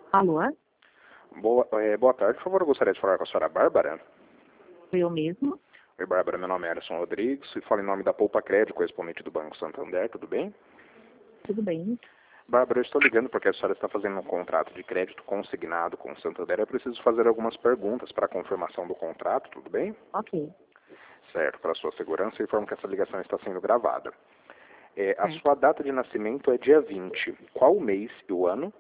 Alô? Boa tarde, por favor, eu gostaria de falar com a senhora Bárbara. Eu mesmo? Oi, Bárbara, meu nome é Alisson Rodrigues e falo em nome da Poupa Crédito, correspondente do Banco Santander, tudo bem? Tudo bem. Bárbara, eu estou ligando porque a senhora está fazendo um contrato de crédito consignado com o Santander. Eu preciso fazer algumas perguntas para a confirmação do contrato, tudo bem? Ok. Certo, para a sua segurança, informo que essa ligação está sendo gravada. A Certo. sua data de nascimento é dia 20. Qual o mês e o ano?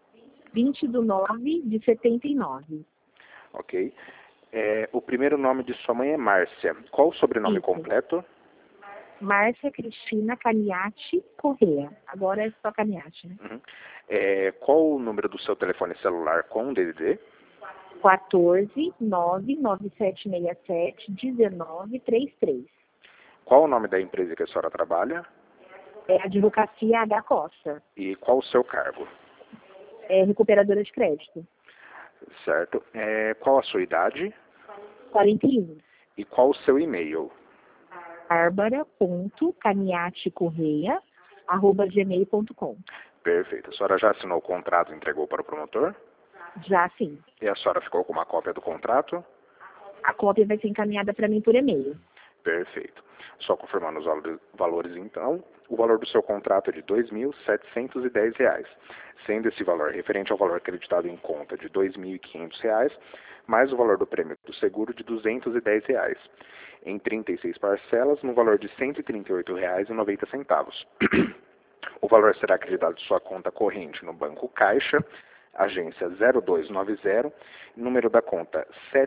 20/9/79. Ok. O primeiro nome de sua mãe é Márcia. Qual o sobrenome Isso. completo? Márcia Cristina Caniati Corrêa. Agora é só Caniati, né? Uhum. Qual o número do seu telefone celular com DDD? 14/99767-1933. Qual o nome da empresa que a senhora trabalha? É Advocacia H. Costa. E qual o seu cargo? É recuperadora de crédito. Certo. Qual a sua idade? 41. E qual o seu e-mail? barbara.caniaticorreia@gmail.com. Perfeito. A senhora já assinou o contrato e entregou para o promotor? Já sim. E a senhora ficou com uma cópia do contrato? A cópia vai ser encaminhada para mim por e-mail. Perfeito. Só confirmando os valores então, o valor do seu contrato é de R$ 2.710, sendo esse valor referente ao valor acreditado em conta de R$ 2.500, mais o valor do prêmio do seguro de R$ 210, em 36 parcelas, no valor de R$ 138,90. O valor será acreditado de sua conta corrente no Banco Caixa, agência 0290, número da conta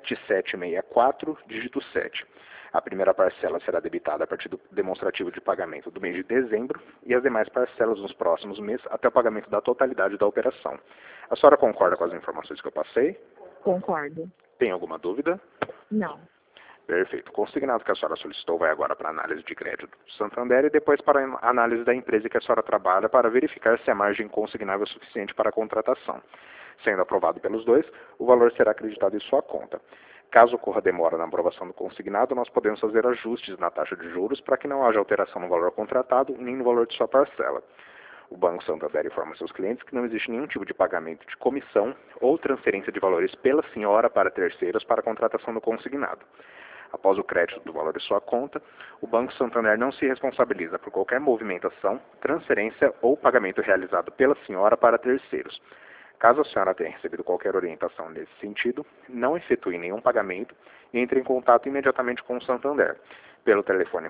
7764, dígito 7. A primeira parcela será debitada a partir do demonstrativo de pagamento do mês de dezembro e as demais parcelas nos próximos meses até o pagamento da totalidade da operação. A senhora concorda com as informações que eu passei? Concordo. Tem alguma dúvida? Não. Perfeito. O consignado que a senhora solicitou vai agora para a análise de crédito do Santander e depois para a análise da empresa que a senhora trabalha para verificar se a margem consignável é suficiente para a contratação. Sendo aprovado pelos dois, o valor será acreditado em sua conta. Caso ocorra demora na aprovação do consignado, nós podemos fazer ajustes na taxa de juros para que não haja alteração no valor contratado nem no valor de sua parcela. O Banco Santander informa seus clientes que não existe nenhum tipo de pagamento de comissão ou transferência de valores pela senhora para terceiros para a contratação do consignado. Após o crédito do valor de sua conta, o Banco Santander não se responsabiliza por qualquer movimentação, transferência ou pagamento realizado pela senhora para terceiros. Caso a senhora tenha recebido qualquer orientação nesse sentido, não efetue nenhum pagamento e entre em contato imediatamente com o Santander, pelo telefone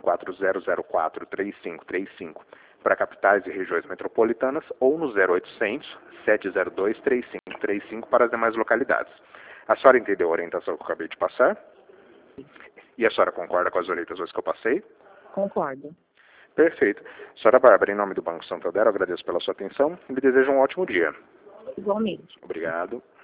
4004-3535 para capitais e regiões metropolitanas ou no 0800 702 3535 para as demais localidades. A senhora entendeu a orientação que eu acabei de passar? E a senhora concorda com as orientações que eu passei? Concordo. Perfeito. Senhora Bárbara, em nome do Banco Santander, eu agradeço pela sua atenção e lhe desejo um ótimo dia. Igualmente. Obrigado.